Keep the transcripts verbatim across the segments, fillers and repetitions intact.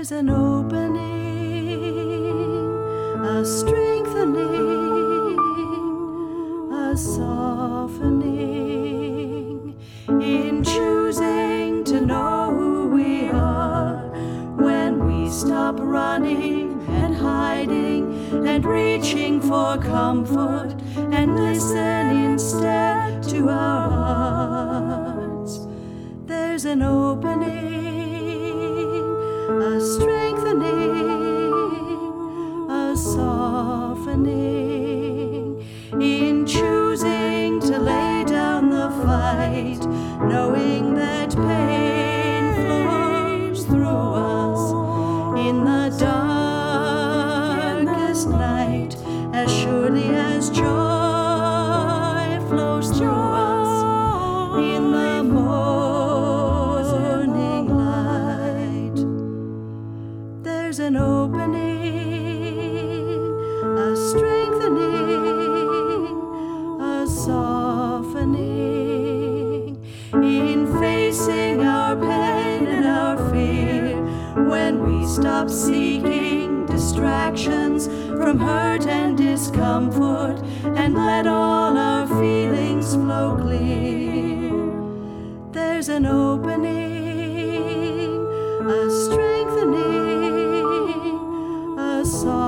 There's an opening, a strengthening, a softening in choosing to know who we are when we stop running and hiding and reaching for comfort and listen instead to our hearts. There's an opening, a strengthening, a softening in choosing to lay down the fight, knowing that pain flows through us in the darkest night, as surely as joy flows through us in the morning light. There's an opening, a strengthening, a softening in facing our pain and our fear when we stop seeking distractions from hurt and discomfort and let all our feelings flow clear. There's an opening, a strengthening, a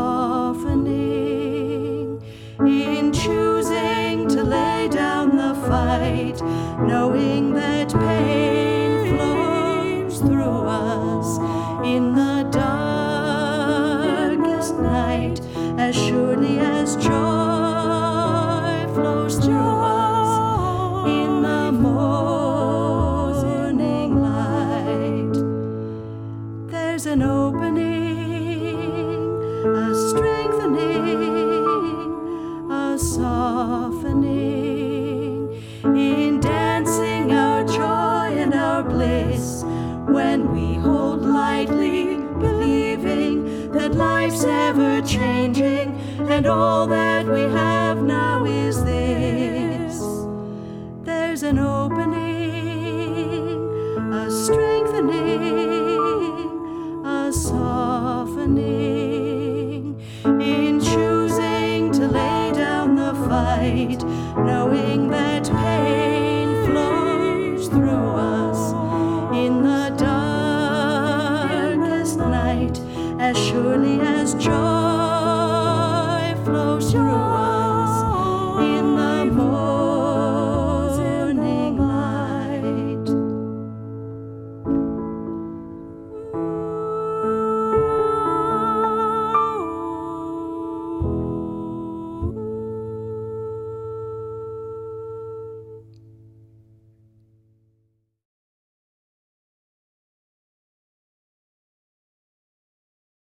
softening in choosing to lay down the fight, knowing that pain flows through us in the darkest night, as surely as joy flows through us in the morning light. There's an opening, a strengthening, a softening in dancing our joy and our bliss when we hold lightly, believing that life's ever changing and all that we have now is this. There's an opening, a strengthening, a softening in choosing to lay down the fight, knowing that pain flows through us in the darkest night, as surely as joy flows through